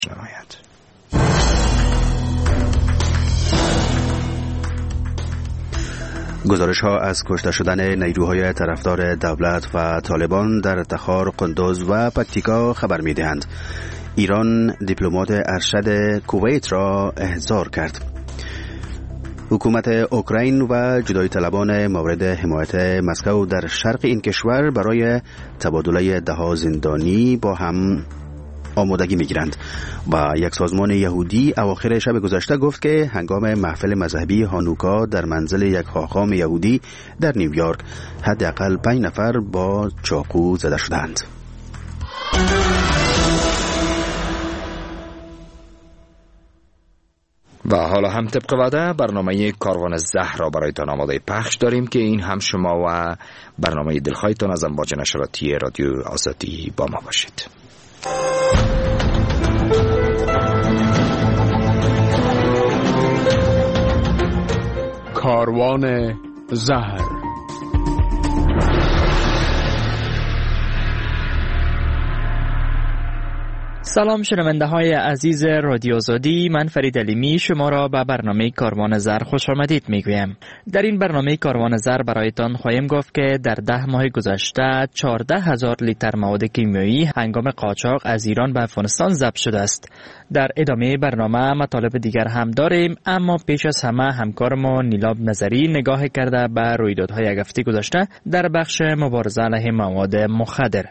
نماید. گزارش ها از کشته شدن نیروهای طرفدار دولت و طالبان در تخار، قندوز و پکتیکا خبر می دهند. ایران دیپلمات ارشد کویت را احضار کرد. حکومت اوکراین و جدایی طلبان مورد حمایت مسکو در شرق این کشور برای تبادله دهها زندانی با هم آمادگی میگیرند و یک سازمان یهودی اواخر شب گذشته گفت که هنگام محفل مذهبی هانوکا در منزل یک خاخام یهودی در نیویورک حداقل 5 نفر با چاقو زده شدند. و حالا هم طبق وعده برنامه کاروان زهر را برایتان آماده پخش داریم که این هم شما و برنامه دلخواهتان از امواج نشراتی رادیو آزادی با ما باشید. کاروان زهر. سلام شنونده های عزیز رادیو آزادی، من فرید علیمی شما را به برنامه کاروان زهر خوش آمدید میگویم. در این برنامه کاروان زهر برایتان خواهیم گفت که در 10 ماه گذشته 14,000 لیتر مواد کیمیایی هنگام قاچاق از ایران به افغانستان ضبط شده است. در ادامه برنامه مطالب دیگر هم داریم، اما پیش از همه همکار ما نیلاب نظری نگاه کرده به رویدادهای یک هفته گذشته در بخش مبارزه علیه مواد مخدر.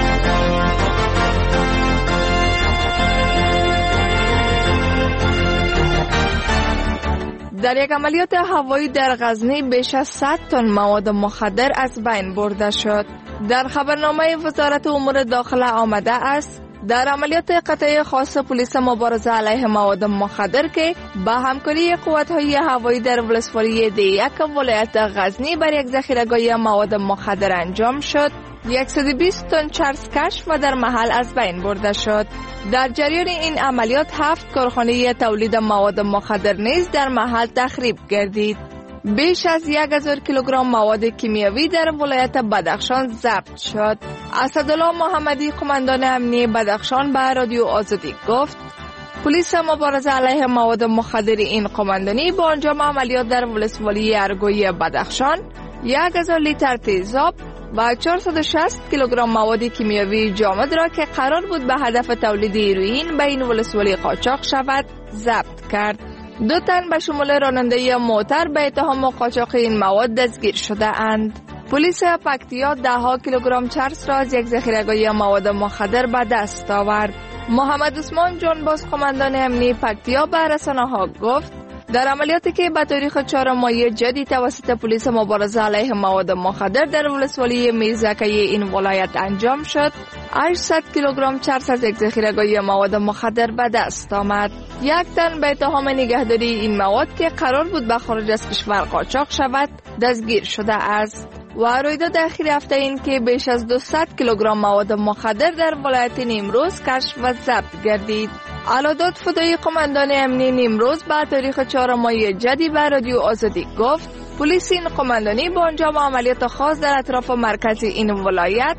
در یک عملیات هوایی در غزنی بیش از 100 تن مواد مخدر از بین برده شد. در خبرنامه وزارت امور داخله آمده است در عملیات قطعه خاص پلیس مبارزه علیه مواد مخدر که با همکاری قوت‌های هوایی در ولسوالی دی‌یک ولایت غزنی بر یک ذخیره‌گاه مواد مخدر انجام شد، 120 تن چرس کشف و در محل از بین برده شد. در جریان این عملیات 7 کارخانه تولید مواد مخدر نیز در محل تخریب گردید. بیش از 1000 کیلوگرم مواد کیمیایی در ولایت بدخشان ضبط شد. اسدالله محمدی قماندان امنیه بدخشان به رادیو آزادی گفت پلیس مبارزه علیه مواد مخدر این قماندانی با انجام عملیات در ولسوالی ارگوی بدخشان 1000 لیتر تیزاب و 460 کیلوگرم مواد کیمیایی جامد را که قرار بود به هدف تولید هیروئین به این ولسوالی قاچاق شود ضبط کرد. 2 تن به شمول راننده موتر به اتهام قاچاق این مواد دستگیر شده اند. پلیس پکتیا 10 کیلوگرم چرس را از یک ذخیره‌گاه مواد مخدر به دست آورد. محمد عثمان جانباز قماندان امنیه پکتیا به رسانه‌ها گفت در عملیاتی که به تاریخ 4 مای جدی توسط پلیس مبارزه علیه مواد مخدر در ولسوالی میرزکه این ولایت انجام شد، 800 کیلوگرم چرس از یک ذخیره‌گاه مواد مخدر به دست آمد. 1 تن به اتهام نگهداری این مواد که قرار بود به خارج از کشور قاچاق شود دستگیر شده است. و رویداد اخیر هفته این که بیش از 200 کیلوگرم مواد مخدر در ولایت نیمروز کشف و ضبط گردید. علادات فدایی قماندان امنی نیمروز به تاریخ 4 مای جدی به رادیو آزادی گفت پلیس این قماندانی با انجام عملیات خاص در اطراف مرکز این ولایت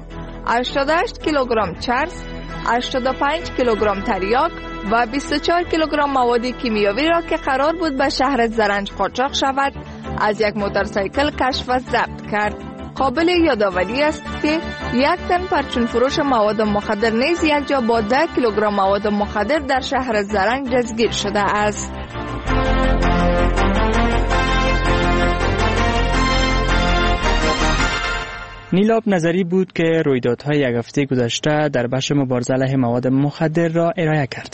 88 کیلوگرم چرس، 85 کیلوگرم تریاک و 24 کیلوگرم مواد کیمیایی را که قرار بود به شهر زرنج قاچاق شود از یک موتورسیکل کشف و ضبط کرد. قابل یادآوری است که 1 تن پرچون فروش مواد مخدر نیز یک جا با 10 کیلوگرم مواد مخدر در شهر زرنج دستگیر شده است. نیلاب نظری بود که رویدادهای یک هفته گذشته در بخش مبارزه علیه مواد مخدر را ارائه کرد.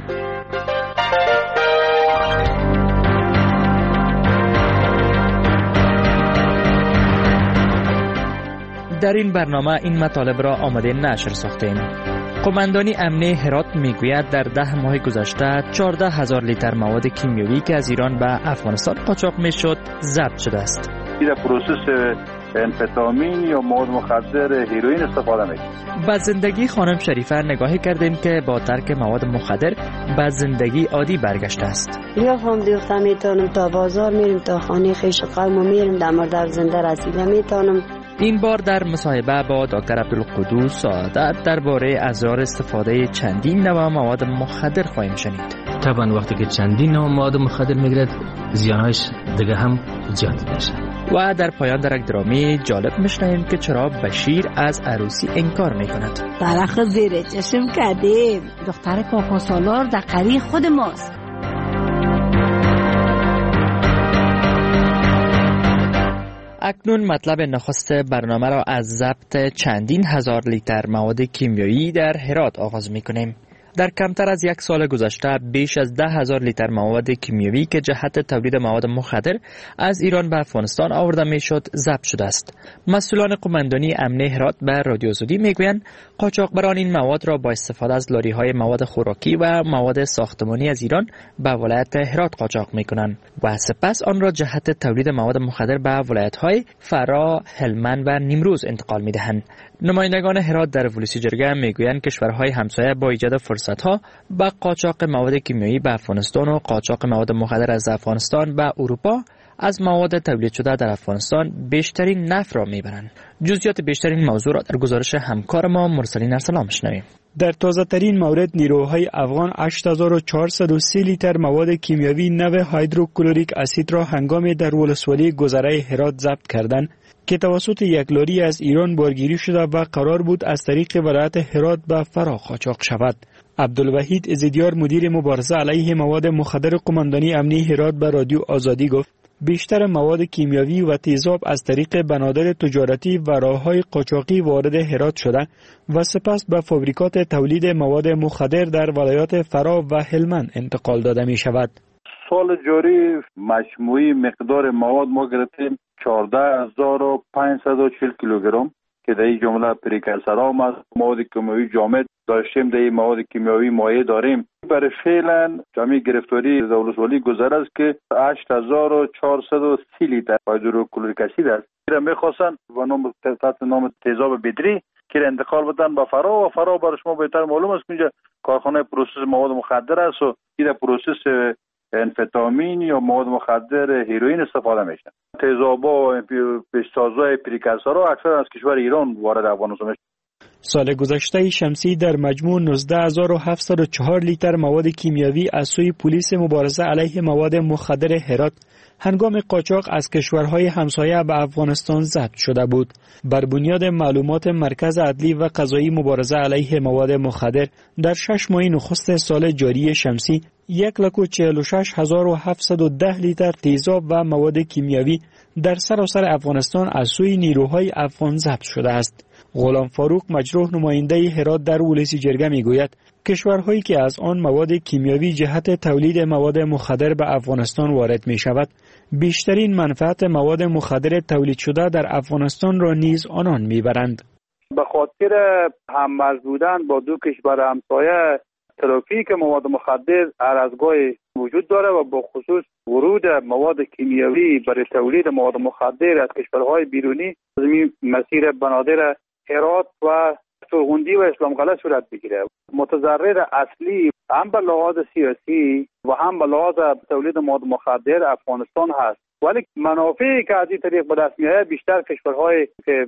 در این برنامه این مطالب را آماده نشر ساختیم. قماندانی امنیه هرات میگوید در 10 ماه گذشته 14,000 لیتر مواد کیمیایی که از ایران به افغانستان قاچاق میشد ضبط شده است. در پروسس انفتامین یا مواد مخدر هیروئین استفاده میکنه. با زندگی خانم شریفه نگاهی کردیم که با ترک مواد مخدر به زندگی عادی برگشته است. یا هم دیوخته میتونم تا بازار میریم تا خانه خیش قوم میریم در مورد زنده رسیده میتونم این بار در مصاحبه با دکتر عبدالقدوس سعادت درباره اضرار استفاده چندین نوع مواد مخدر خواهیم شنید. طبعا وقتی که چندین نوع مواد مخدر میگیرد زیانهایش دیگه هم زیاد میشه. و در پایان درک درامی جالب میشنویم که چرا بشیر از عروسی انکار میکند. برخ زیر چشم کردیم، دختر کاکا سالار دقری خود ماست. اکنون مطلب نخست برنامه را از ضبط چندین هزار لیتر مواد کیمیایی در هرات آغاز میکنیم. در کمتر از یک سال گذشته بیش از 10,000 لیتر مواد کیمیایی که جهت تولید مواد مخدر از ایران به افغانستان آورده میشد ضبط شده است. مسئولان قماندانی امنیه هرات به رادیو آزادی میگویند قاچاقبران این مواد را با استفاده از لاری‌های مواد خوراکی و مواد ساختمانی از ایران به ولایت هرات قاچاق میکنند و سپس آن را جهت تولید مواد مخدر به ولایت‌های فرا، هلمند و نیمروز انتقال میدهند. نمایندگان هرات در ولسی جرگه میگویند کشورهای همسایه با ایجاد فرصت‌ها به قاچاق مواد کیمیایی به افغانستان و قاچاق مواد مخدر از افغانستان به اروپا از مواد تولید شده در افغانستان بیشترین نفع را میبرند. جزئیات بیشتر این موضوع را در گزارش همکار ما مرسلین ارسلان میشنویم. در تازه ترین مورد نیروهای افغان 8430 لیتر مواد کیمیایی نو هیدروکلوریک اسید را هنگام در ولسوالی گذره هرات ضبط کردند که توسط یک لاری از ایران بارگیری شده و قرار بود از طریق ولایت هرات به فرا قاچاق شود. عبدالوحید ازیدیار مدیر مبارزه علیه مواد مخدر قماندانی امنی هرات به رادیو آزادی گفت بیشتر مواد کیمیایی و تیزاب از طریق بنادر تجارتی و راه‌های قاچاقی وارد هرات شده و سپس به فابریکات تولید مواد مخدر در ولایات فرا و هلمند انتقال داده می شود. سال جاری مجموعی مقدار مواد ما گرفتیم 14540 کیلوگرم که در این جمله پریکرسرها مواد کیمیایی جامد داشتیم، در این مواد کیمیایی مایع داریم. برای فعلا جمعی گرفتاری ولسوالی گذر است که 8430 لیتر هیدروکلوریک اسید است. میخواستن با نام تیزاب بدری که انتقال بدن به فرا و فرا برای شما بهتر معلوم است که اینجا کارخانه پروسس مواد مخدر است و این پروسس انفتامین یا مواد مخدر هیروئین استفاده میشه. تیزابا و پیشتازهای پریکرسرها اکثر از کشور ایران وارد افغانستان میشه. سال گذشته شمسی در مجموع 19704 لیتر مواد کیمیایی از سوی پلیس مبارزه علیه مواد مخدر هرات هنگام قاچاق از کشورهای همسایه به افغانستان ضبط شده بود. بر بنیاد معلومات مرکز عدلی و قضایی مبارزه علیه مواد مخدر در 6 ماه نخست سال جاری شمسی 1,46,710 لیتر تیزاب و مواد کیمیایی در سراسر افغانستان از سوی نیروهای افغان ضبط شده است. غلام فاروق مجروح نماینده هرات در ولسی جرگه میگوید کشورهایی که از آن مواد کیمیایی جهت تولید مواد مخدر به افغانستان وارد می شود بیشترین منفعت مواد مخدر تولید شده در افغانستان را نیز آنان میبرند. به خاطر هم‌مرز بودن با دو کشور همسایه ترافیک مواد مخدر هر از گاهی وجود داره و با خصوص ورود مواد کیمیایی برای تولید مواد مخدر از کشورهای بیرونی زمین مسیر بنادر هرات و سرغندی و اسلام قلعه صورت بگیره. متضرر اصلی هم به لحاظ سیاسی و هم به لحاظ تولید مواد مخدر افغانستان هست، ولی منافعی که از این طریق به دست میاد بیشتر کشورهایی که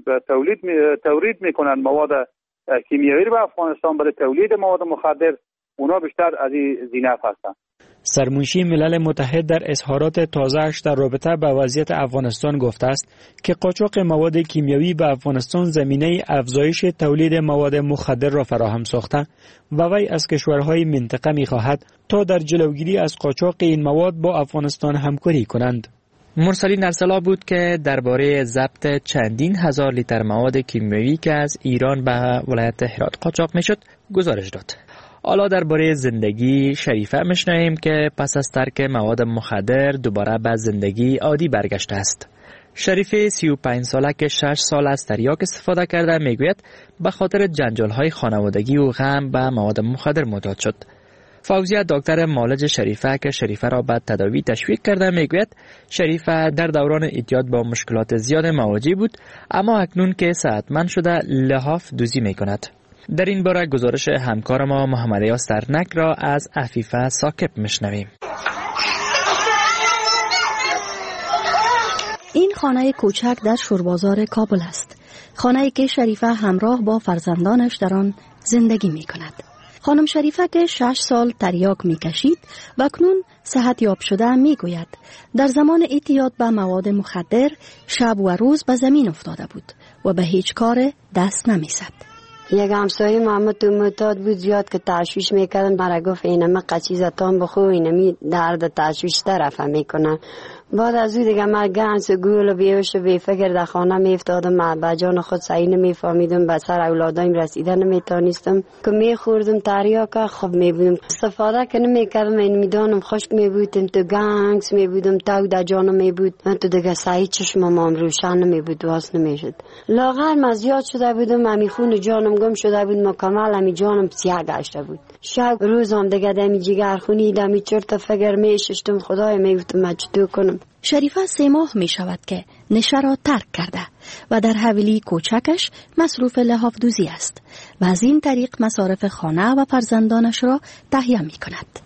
تولید میکنن مواد کیمیایی به افغانستان برای تولید مواد مخدر اونا بیشتر از این زینف هستن. سرمنشی ملل متحد در اظهارات تازه‌اش در رابطه با وضعیت افغانستان گفته است که قاچاق مواد کیمیایی به افغانستان زمینه افزایش تولید مواد مخدر را فراهم ساخته و وی از کشورهای منطقه می‌خواهد تا در جلوگیری از قاچاق این مواد با افغانستان همکاری کنند. مرسلین ارسلا بود که درباره ضبط چندین هزار لیتر مواد کیمیایی که از ایران به ولایت هرات قاچاق میشد گزارش داد. حالا درباره زندگی شریفه میشنویم که پس از ترک مواد مخدر دوباره به زندگی عادی برگشته است. شریفه 35 ساله که 6 سال از تریاک استفاده کرده میگوید به خاطر جنجال‌های خانوادگی و غم به مواد مخدر معتاد شد. فوزیه دکتر معالج شریفه که شریفه را به تداوی تشویق کرده میگوید شریفه در دوران اعتیاد با مشکلات زیاد مواجه بود، اما اکنون که صحتمند شده لحاف دوزی میکند. در این باره گزارش همکار ما محمد یاس ترنک را از عفیفه ساکب میشنویم. این خانه کوچک در شوربازار کابل است. خانه‌ای که شریفه همراه با فرزندانش در آن زندگی می کند. خانم شریفه که 6 سال تریاک می کشید و اکنون صحت یاب شده می گوید در زمان اعتیاد به مواد مخدر شب و روز به زمین افتاده بود و به هیچ کار دست نمی زد. یک همسایه محمد تو معتاد بود زیاد که تشویش میکردن، برای گفت اینمه قچیزتان بخو، اینمی درد تشویش طرفه میکنن. بعد از او دیگه من گنس گول و بیوش و بیفکر در خانه میفتادم، من به جان خود صحیح نمیفهمیدم، به سر اولادایم رسیده نمیتانستم که میخوردم تریاکه خوب میبودم، استفاده که نمیکردم، این میدانم خشک میبودم، تو گنس میبودم، تو در جانم میبود، من تو دیگه صحیح چشمم روشن نمیبود، واس نمیشد. لاغر من زیاد شده بودم، همی خون جانم گم شده بود، مکمل همی جانم سیاه گشته بود. شب روزم دیگه دمی جگر خونی دمی چرت فکر میششتم، خدای میگفتم من چطور کنم. شریفه 3 ماه می شود که نشه را ترک کرده و در حویلی کوچکش مصروف لحاف دوزی است و از این طریق مصارف خانه و فرزندانش را تهیه می کند.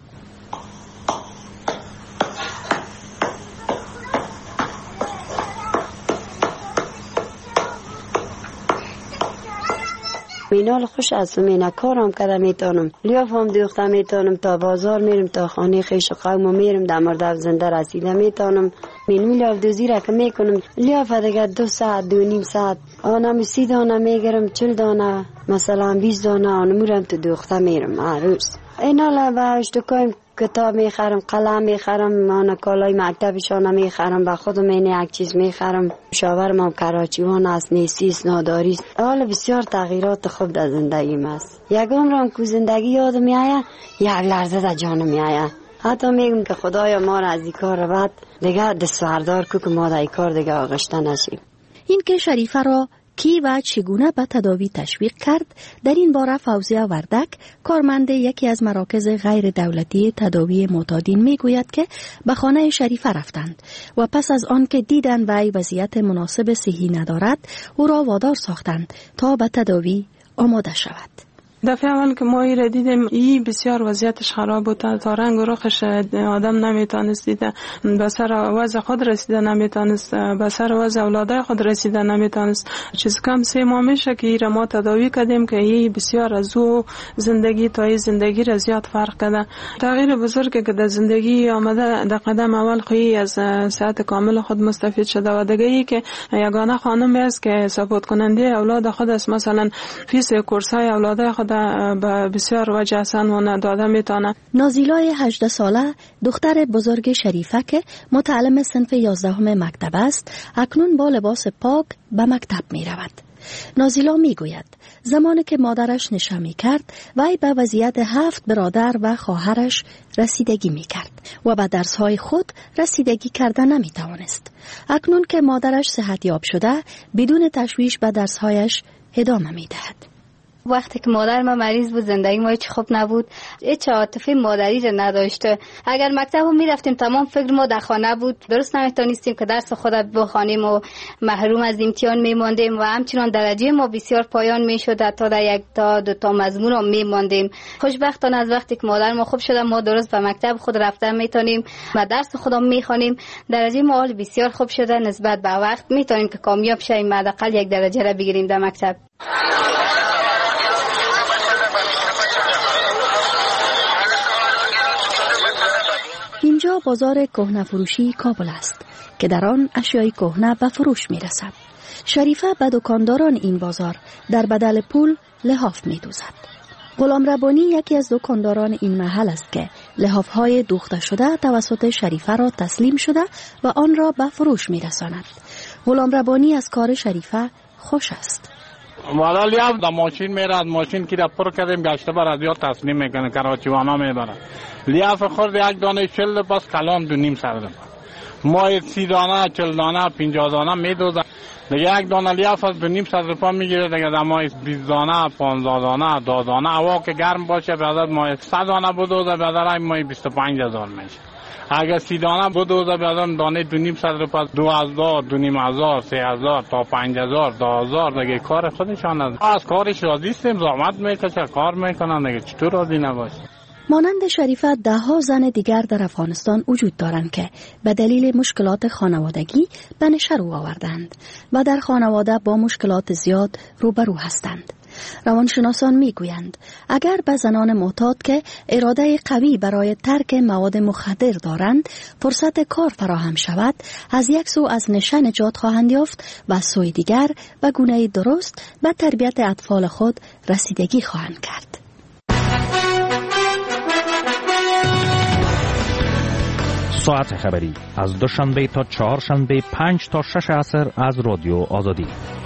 مینال خوش هستم، اینا کارم کرده میتونم، لیافم دوخته میتونم، تا بازار میرم، تا خانه خیش و قوم میرم، در مورد زنده رسیده میتونم. مینو لیاف دوزی را که میکنم، لیاف دیگه 2 ساعت 2.5 ساعت آنم 30 دانه میگیرم، 40 دانه مثلا 20 دانه آنمورم تو دوخته میرم هر روز. اینا لباش تو کایم کتاب میخرم، قلم میخرم، من کالای مکتبشان میخرم، به خودم این یک چیز میخرم. شاورم هم کراچیوان است، نیستیست، ناداری است. حالا بسیار تغییرات خوب در زندگیم است. یک عمرم که زندگی یاد میآید، یک لحظه در جان میآید. حتی میگم که خدایا ما را از این کار بعد دیگه دستوردار که ما در این کار دیگه آغشته نشیم. این که شریفه را کی و چگونه به تداوی تشویق کرد، در این باره فوزیه وردک، کارمند یکی از مراکز غیر دولتی تداوی معتادین میگوید که به خانه شریفه رفتند و پس از آن که دیدن وی وضعیت مناسب صحی ندارد، او را وادار ساختند تا به تداوی آماده شود. دفعه اول که ما را دیدیم ای بسیار وضعیتش خراب بود، تا رنگ و رخش آدم نمیتونست دیده، به سر وضع خود رسیده نمیتونست، به سر وضع اولادای خود رسیده نمیتونست. چیز کم 3 ماه میشه که ای را ما تداوی کردیم که ای بسیار از او زندگی تا ای زندگی را زیاد فرق کرده. تغییر بزرگی که در زندگی آمده، در قدم اول خویی از صحت کامل خود مستفید شده و دیگه ای که یگانه خانمی است که سپورت کننده اولاد خود است، مثلا فیس کورسای اولادای خود به بسیار وجه اصلا داده میتونه. نازیلای 18 ساله دختر بزرگ شریفه که متعلم صنف 11 مکتب است، اکنون با لباس پاک به مکتب می رود. نازیلا می گوید زمانی که مادرش نشه می کرد، وی به وضعیت 7 برادر و خواهرش رسیدگی می کرد و به درسهای خود رسیدگی کرده نمی توانست. اکنون که مادرش صحت یاب شده، بدون تشویش به درسهایش ادامه می دهد. وقتی که مادر ما مریض بود، زندگی ما هیچ خوب نبود، هیچ عاطفه مادری را نداشته. اگر مکتب هم میرفتیم تمام فکر ما در خانه بود، درست نمیتونستیم که درس خود بخوانیم و محروم از امتحان میماندیم و همچنان درجه ما بسیار پایان میشد، تا در 1 تا 2 مضمون هم میماندیم. خوشبختانه از وقتی که مادر ما خوب شده، ما درست به مکتب خود رفتن میتونیم و درس خودم میخوانیم. درجه ما حال بسیار خوب شده، نسبت به وقت میتونیم که کامیاب شویم، حداقل 1 درجه را بگیریم در مکتب. اینجا بازار کهنه فروشی کابل است که در آن اشیای کهنه به فروش می رسد. شریفه به دکانداران این بازار در بدل پول لحاف می دوزد. غلام ربانی یکی از دکانداران این محل است که لحاف‌های دوخته شده توسط شریفه را تسلیم شده و آن را به فروش می رساند. غلام ربانی از کار شریفه خوش است. والا لیاف دا ماشین میرد، ماشین کی را پر کردیم گشته بر از یا تسلیم میکنه، کراچیوانا میبره. لیاف خورد 1 دانه 40 پس کلام 2.5 سر ما 30 دانه 40 دانه 50 دانه میدوزه دیگه. 1 دانه لیاف از 2.5 سر روپا میگیره دیگه. در ما 20 دانه 15 دانه 10 دانه هوا که گرم باشه بعد ما 100 دانه بدوزه بعد ما 25000 میشه. اگر 30 دانه بدوزه بعد دانه 2.5 سر روپا 2000 2.500 3000 تا 5000 10000 دیگه. کار خودشان از کارش راضی هستیم، زحمت میکشه کار میکنن دیگه، چطور راضی نباشه. مانند شریفه ده ها زن دیگر در افغانستان وجود دارند که به دلیل مشکلات خانوادگی به نشه رو آوردند و در خانواده با مشکلات زیاد روبرو هستند. روانشناسان میگویند اگر به زنان معتاد که اراده قوی برای ترک مواد مخدر دارند فرصت کار فراهم شود، از یک سو از نشه نجات خواهند یافت و از سوی دیگر به گونه درست به تربیت اطفال خود رسیدگی خواهند کرد. ساعت خبری از دوشنبه تا چهارشنبه 5 تا 6 عصر از رادیو آزادی.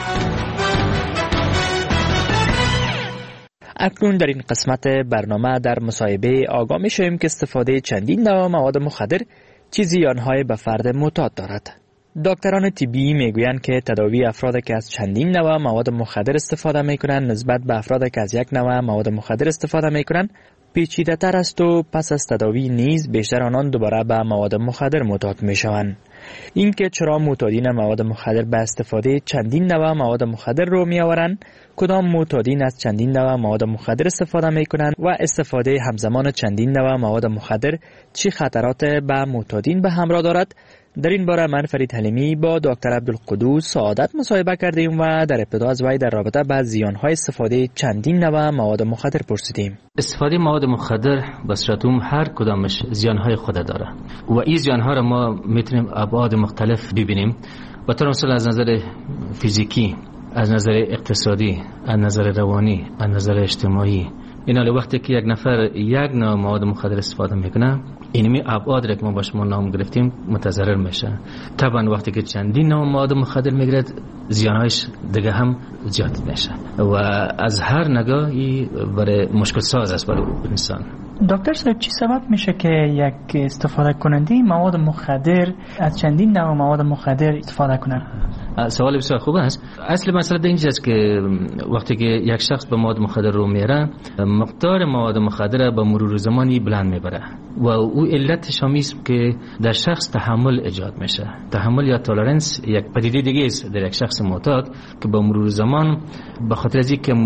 اکنون در این قسمت برنامه در مصاحبه آگاه می‌شویم که استفاده چندین نوع مواد مخدر چه زیان‌های به فرد معتاد دارد. دکتران طبی میگویند که تداوی افرادی که از چندین نوع مواد مخدر استفاده میکنند نسبت به افرادی که از یک نوع مواد مخدر استفاده میکنند پیچیده تر است و پس از تداوی نیز بیشتر آنان دوباره به مواد مخدر معتاد میشوند. اینکه چرا معتادین مواد مخدر به استفاده چندین نوع مواد مخدر رو میآورند، کدام معتادین از چندین نوع مواد مخدر استفاده میکنند و استفاده همزمان چندین نوع مواد مخدر چه خطرات به معتادین به همراه دارد، در این باره من فرید حلیمی با دکتر عبدالقدوس سعادت مصاحبه کردیم و در ابتدا از وی در رابطه با زیان‌های استفاده چندین نوع مواد مخدر پرسیدیم. استفاده مواد مخدر به صورت عموم هر کدامش زیان‌های خود داره و این زیان‌ها را ما میتونیم ابعاد مختلف ببینیم. به طور مثال از نظر فیزیکی، از نظر اقتصادی، از نظر روانی، از نظر اجتماعی. اینا وقتی که یک نفر یک نوع مواد مخدر استفاده میکنه، اینمی ابعاد را که ما با شما نام گرفتیم متضرر میشه. طبعا وقتی که چندین نوع مواد مخدر میگیرد زیانهایش دیگه هم زیاد میشه و از هر نگاهی برای مشکل ساز است برای انسان. دکتر صاحب چی سبب میشه که یک استفاده کننده مواد مخدر از چندین نوع مواد مخدر استفاده کنه؟ سوال بسیار خوب است. اصل مسئله اینجاست که وقتی که یک شخص به مواد مخدر رو میره، مقدار مواد مخدر به مرور زمانی بلند میبره و او علتش هم است که در شخص تحمل ایجاد میشه. تحمل یا تولرنس یک پدیده دیگه است در یک شخص معتاد که به مرور زمان به خاطر از اینکه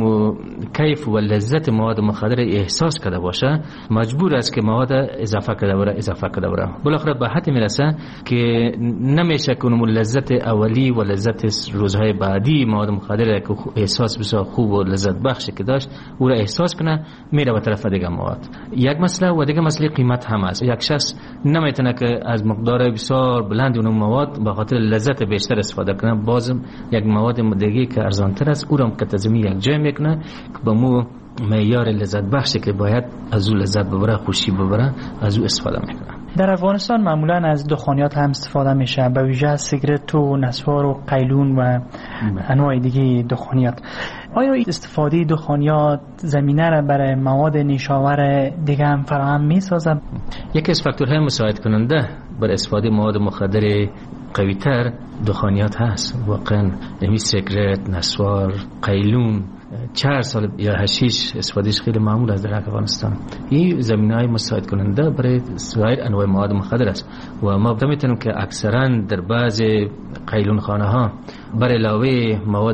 کیف و لذت مواد مخدر احساس کرده باشه، مجبور است که مواد اضافه کرده بره. بالاخره به حد میرسه که نمیشه که اون لذت اولی و لذت روزهای بعدی مواد مخدر که احساس بسیار خوب و لذت بخشی که داشت او را احساس کنه، میره به طرف دیگه مواد. یک مسئله و دیگه مسئله قیمت هم است. یک شخص نمیتونه که از مقدار بسیار بلند اون مواد به خاطر لذت بیشتر استفاده کنه، بازم یک مواد دیگه که ارزانتر است او را مقتضی یک جای میکنه که با مو معیار لذت بخشی که باید از او لذت ببره، خوشی ببره، از او استفاده میکنه. در افغانستان معمولا از دخانیات هم استفاده میشه، به ویژه از سیگرت و نسوار و قیلون و انواع دیگه دخانیات. آیا استفاده دخانیات زمینه را برای مواد نیشاور دیگه هم فراهم میسازه؟ یکی از فاکتورهای مساعد کننده برای استفاده مواد مخدر قوی‌تر دخانیات هست. واقعا سیگرت، نسوار، قیلون، 4 سال یا حشیش استفادهش خیلی معمول است در افغانستان. این زمینه‌های مساعد کننده برای سایر انواع مواد مخدر است و ما می‌تونیم که اکثرا در بعض قیلون خانه‌ها برای علاوه مواد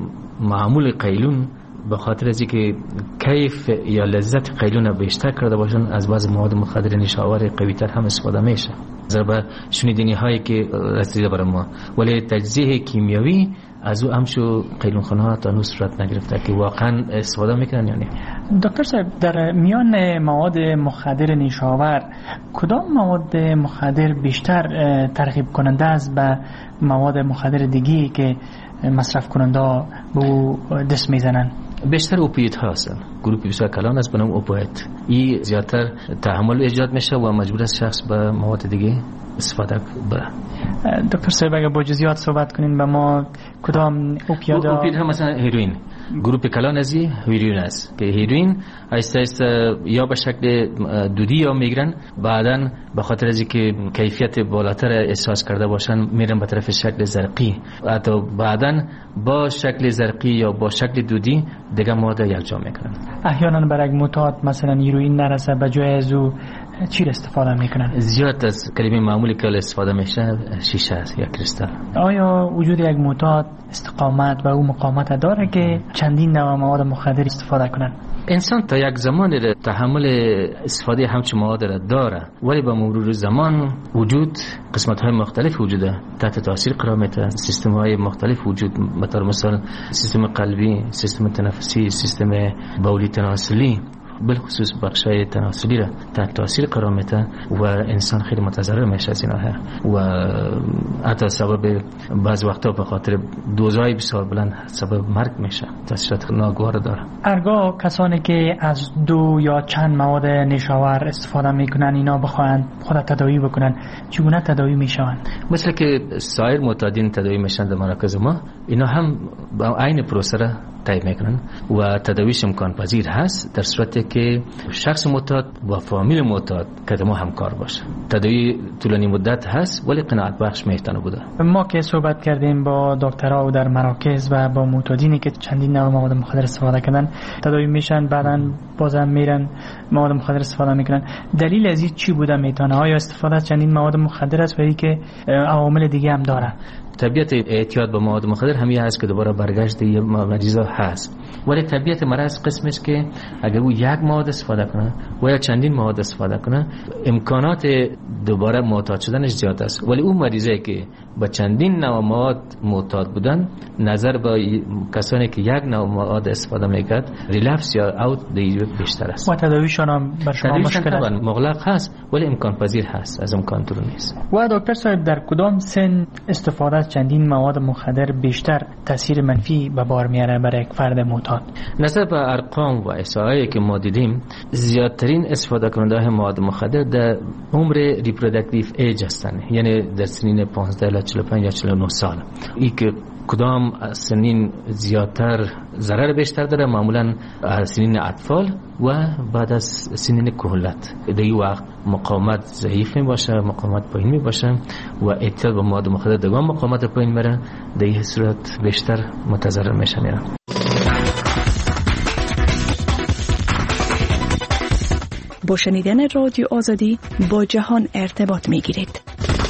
معمول قیلون به خاطر از اینکه کیف یا لذت قیلون را بیشتر کرده باشن، از بعض مواد مخدر نیشاور قوی‌تر هم استفاده میشه. ضربه شنیدنی هایی که رسیده برای ما، ولی تجزیه کیمیایی از او همشو قیلونخانه ها تا نوز صورت نگرفته که واقعا استفاده میکنن یا نه. دکتر صاحب، در میان مواد مخدر نیشاور کدام مواد مخدر بیشتر ترغیب کننده است به مواد مخدر دیگی که مصرف کننده به او دست میزنن؟ بیشتر اوپیوید ها هستن. گروه بسیار کلان است به نام اوپیوید. این زیادتر تحمل ایجاد میشه و مجبور است شخص به مواد دیگه استفاده بره. دکتر صاحب اگر با جزئیات صحبت کنین به ما کدام اوپیوید ها مثلا هیروین، گروه کلان از هیروین است که هیروین آهسته آهسته یا به شکل دودی یا میگیرن، بعدن به خاطر از اینکه کیفیت بالاتر احساس کرده باشن میرن به طرف شکل زرقی، حتی بعدن با شکل زرقی یا با شکل دودی دیگه مواد یکجا میکنن. احیانا برای معتاد مثلا هیروین نرسه، به جای از او چی استفاده میکنن؟ زیاد از کلمه معمولی که استفاده میشه شیشه است یا کریستال. آیا وجود یک معتاد استقامت و او مقاومت داره که چندین نوع مواد مخدر استفاده کنن؟ انسان تا یک زمان تحمل استفاده همچون مواد را داره، ولی با مرور زمان وجود قسمت های مختلف وجوده تحت تاثیر قرار میده. سیستم های مختلف وجود، مثلا سیستم قلبی، سیستم تنفسی، سیستم بولی تناسلی، بالخصوص بخشای تناسلی را تحت تاثیر قرار میده و انسان خیلی متضرر میشه از اینها و حتی سبب بعض وقتا به خاطر دوزهای بسیار بلند سبب مرگ میشه. تاثیرات ناگوار داره. ارگاه کسانی که از 2 یا چند مواد نیشاور استفاده میکنن اینا بخواهند خود تداوی بکنن، چگونه تداوی میشوند؟ مثل که سایر معتادین تداوی میشن در مراکز ما، اینا هم با عین پروسه را طی میکنن و تداویش امکان پذیر هست در صورتی که شخص معتاد و فامیل معتاد که ما همکار باشه. تداوی طولانی مدت هست ولی قناعت بخش میتونه بوده. ما که صحبت کردیم با دکترها و در مراکز و با معتادینی که چندین نوع مواد مخدر استفاده کردن تداوی میشن، بعداً بازم میرن مواد مخدر استفاده میکنن. دلیل از این چی بوده میتونه؟ آیا استفاده از چندین مواد مخدر است و ای که عوامل دیگه هم داره؟ طبیعت اعتیاد به مواد مخدر همین هست که دوباره برگشت یه مریضا هست، ولی طبیعت مرض قسمش که اگر او یک مواد استفاده کنه و یا چندین مواد استفاده کنه امکانات دوباره معتاد شدنش زیاد است. ولی اون مریضایی که با چندین نوع مواد معتاد بودن نظر به کسانی که یک نوع مواد استفاده میکرد ریلپس یا اوت بیشتر است. و تداویشان هم بر شما مشکل است؟ مغلق هست ولی امکان پذیر هست، از امکان دور نیست. و دکتر صاحب در کدام سن استفاده از چندین مواد مخدر بیشتر تاثیر منفی به بار میاره برای یک فرد معتاد؟ نظر به ارقام و احصایه‌ای که ما دیدیم زیادترین استفاده کننده های مواد مخدر در عمر ریپروداکتیو ایج هستند، یعنی در سنین 15 الی 45 یا 49 سال. این که کدام سنین زیادتر ضرر بیشتر داره؟ معمولا سنین اطفال و بعد از سنین کهولت. در این وقت مقاومت ضعیف می باشه، مقاومت پایین می باشه و اعتیاد به مواد مخدر دوام مقاومت پایین میره، در این صورت بیشتر متضرر میشن. با شنیدن رادیو آزادی با جهان ارتباط می گیرید.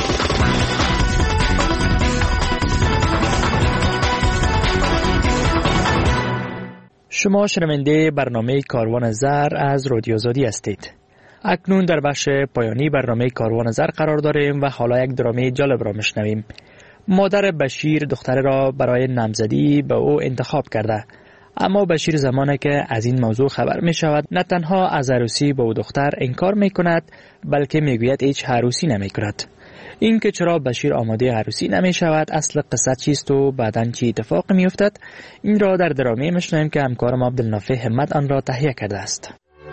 شما شنونده برنامه کاروان زر از رادیو آزادی هستید. اکنون در بخش پایانی برنامه کاروان زر قرار داریم و حالا یک درامه جالب را میشنویم. مادر بشیر دختر را برای نامزدی به او انتخاب کرده، اما بشیر زمانی که از این موضوع خبر می شود نه تنها از عروسی با او دختر انکار می کند بلکه می گوید هیچ عروسی نمی کند. این که چرا بشیر آماده عروسی نمی شود، اصل قصه چیست و بعداً چی اتفاق می افتد، این را در درامه میشنویم که همکارم عبدالنافع همت آن را تهیه کرده است.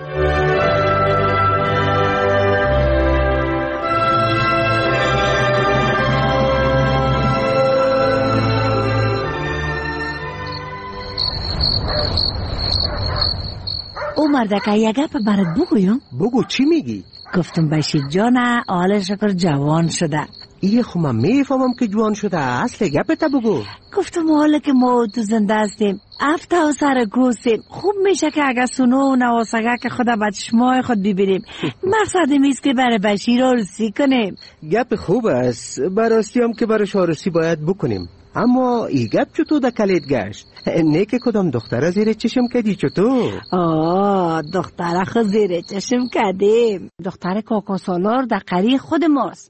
او مردکه یک گپ برات بگویم؟ بگو چی میگی؟ گفتم بشیر جانه حال شکر جوان شده. ایه خو من میفهمم که جوان شده، اصل گپت بگو. گفتم حالا که ما تو زنده هستیم افته و سر کوسیم، خوب میشه که اگر سونو و نواسگه که خدا به چشمای خود ببینیم. مقصد میست که برای بشیر عروسی کنیم. گپ خوب است، براستی هم که براش عروسی باید بکنیم، اما ای گپ چطور در کلید گشت؟ نه که کدام دختره زیر چشم کدی چطور؟ دختره خود زیر چشم کدیم، دختر کاکا سالار در قریه خود ماست.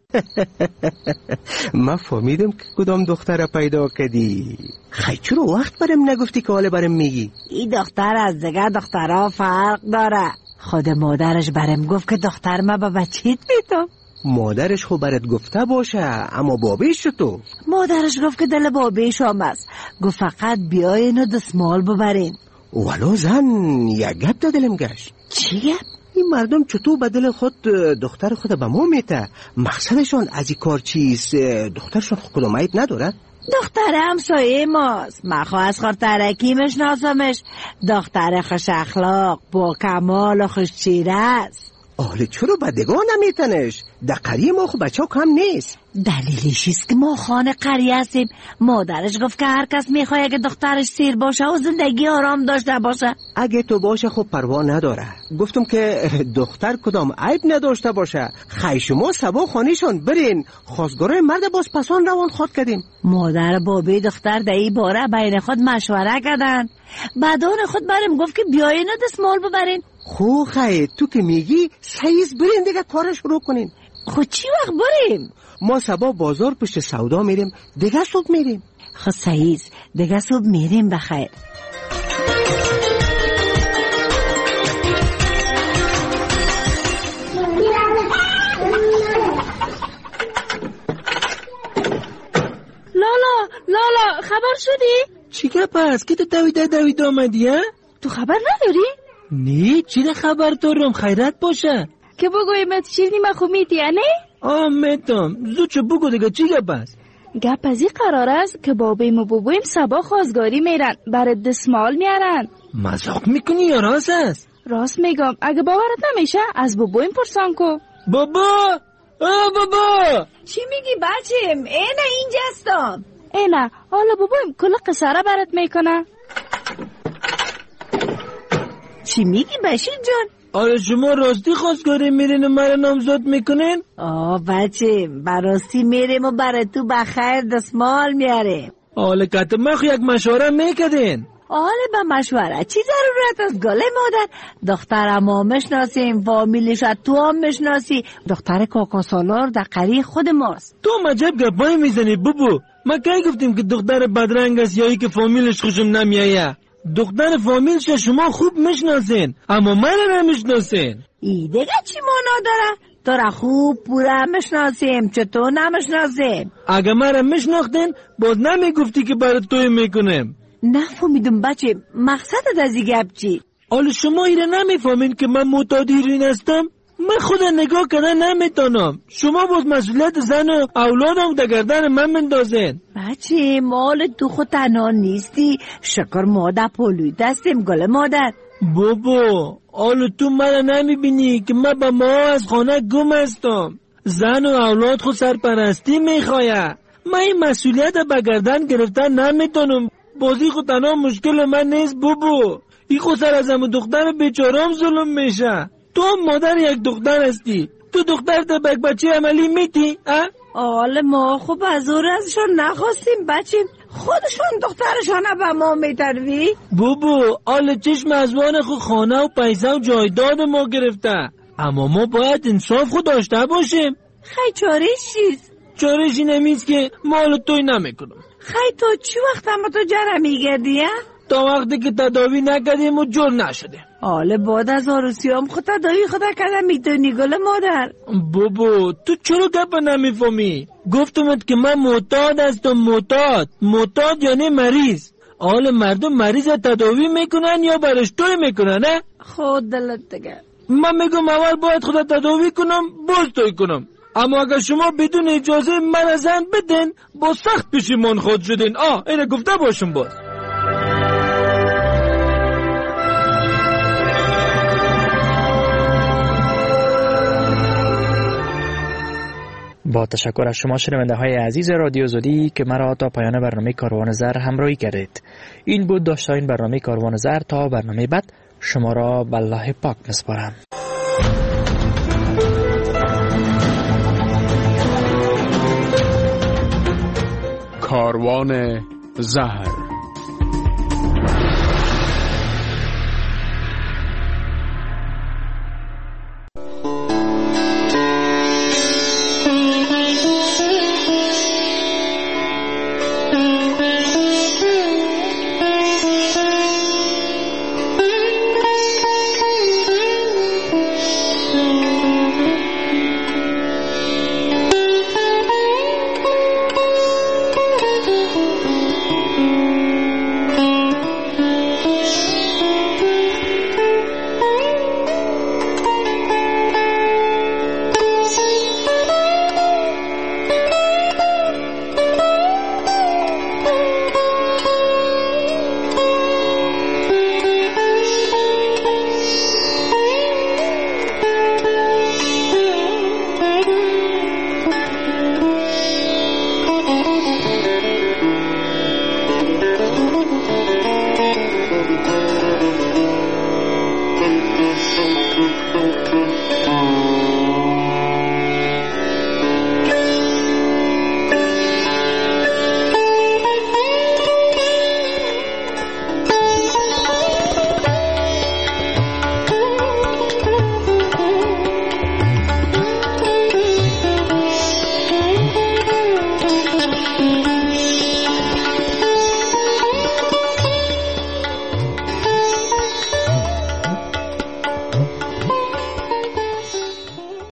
من فهمیدم که کدام دختره پیدا کدی. خیلی چرا وقت برم نگفتی که حالا برم میگی؟ این دختر از دیگه دخترها فرق داره. خود مادرش برم گفت که دختر ما با بچیت میتم. مادرش خو برات گفته باشه، اما بابیش تو؟ مادرش گفت که دل بابیش هم است، گفت فقط بیاین و دستمال ببرین. ولو زن یک گپ دا دلم گشت. چی گپ؟ این مردم چطور به دل خود دختر خود به ما میته؟ مقصدشان از این کار چیست؟ دخترشان خود کدام عیب ندارد؟ دختر همسایه ماست، من خواه از خورترکی میشناسمش. دختر خوش اخلاق با کمال و خوش چیره است. آله چرا بدگاه نمیتنش؟ در قریه ما خو بچه ها کم نیست. دلیلش است که ما خانه قریه هستیم. مادرش گفت که هر کس میخواه اگه دخترش سیر باشه و زندگی آرام داشته باشه. اگه تو باشه خب پروا نداره. گفتم که دختر کدام عیب نداشته باشه. خی شما سبا خانیشان برین. خواستگاره مرد باز پسان روان خود کردیم. مادر بابی دختر در این باره بین خود مشوره کردن. بعدان خود بریم گفت که بیاین و دستمال ببرین. خو خی تو که میگی سیز برین دیگه کار شروع کنین. خود چی وقت بریم؟ ما سبا بازار پشت سودا میریم، دیگه صبح میریم. خود سیز دیگه صبح میریم بخیر. لالا خبر شدی؟ چی گپ است که تو دوید آمدی ها؟ تو خبر نداری؟ نه چی ده خبر دارم خیرت باشه که بگویم چیزی ما خو میدی نه؟ میتم زود چه بگو دیگه چی گپ است؟ گپ از این قرار است که بابیم و بابویم سبا خواستگاری میرن برای دستمال میارن. مزاق میکنی یا راست است؟ راست میگم. اگه باورت نمیشه از بابویم پرسان کو. بابا بابا چی میگی بچیم؟ اینا اینجا هستم. اینا حالا بابویم کل قصه را برات میکنه. چی میگی بشیر جان؟ آره شما راستی خواستگاری میرین و مرا نامزد میکنین؟ بچه براستی میریم و برای تو بخیر دستمال میاریم. حالا که ما یک مشوره میکدین. حالا به مشوره چی ضرورت است گله مادر؟ دختر ما مشناسیم، فامیلش تو هم مشناسی. دختر کاکا سالار در قریه خود ماست. تو مجب گپایی میزنی بابو. ما کی گفتیم که دختر بدرنگ است یا ای که فامیلش خوشم نمیایه؟ دختر فامیلش شما خوب میشناسین اما من نمیشناسین. ای دیگه چی مانا داره؟ تو را خوب پورا میشناسیم، چطور نمیشناسیم؟ اگه مرا میشناختین باز نمیگفتی که برای توی میکنم. نفهمیدم بچه مقصدت از این گپ چی؟ حالا شما ایره نمیفهمین که من معتاد هیروئین هستم؟ من خدا نگاه کردن نمیتونم. شما باز مسئولیت زن و اولادم در گردن من مندازین. بچه مال تو خود تنها نیستی. شکر ما در پولوی دستیم گل مادر. بابا حالا تو من نمیبینی که من با ما از خانه گم هستم. زن و اولاد خود سرپرستی میخواه. من این مسئولیت به گردن گرفتن نمیتونم. بازی خود تنها مشکل من نیست بابا. این خود سر از همون دختر بیچارم ظلم میشه. تو مادر یک دختر هستی. تو دختر تا بک بچه عملی میتی؟ حالا ما خوب از ازشون نخواستیم بچه. خودشون دخترشان به ما میتروی؟ بابا حالا چشم ازوان خود خانه و پیسه و جایداد ما گرفته. اما ما باید انصاف خود داشته باشیم. خیلی چارش چیست؟ چارشی نمیست که ما حالا توی نمیکنم. خیلی تو چی وقت اما تو جره میگردی؟ تا وقتی که تداوی نکردیم و جور نشده. حالا بعد از آروسیام خود تداوی خدا کردم میتونی گل مادر. بابا تو چرا گپ نمیفهمی؟ گفتمت که من معتاد هستم. معتاد یعنی مریض. حالا مردم مریض تداوی میکنن یا برش توی میکنن نه؟ خود دلت دیگه. من میگم اول باید خدا تداوی کنم باز توی کنم. اما اگر شما بدون اجازه من زن بدین با سخت پشیمان خود شدین. اینو گفته باشم باز. با تشکر از شما شنونده های عزیز رادیو زودی که مرا تا پایان برنامه کاروان زر همراهی کردید. این بود داشتین برنامه کاروان زر. تا برنامه بعد شما را به الله پاک میسپارم. کاروان زهر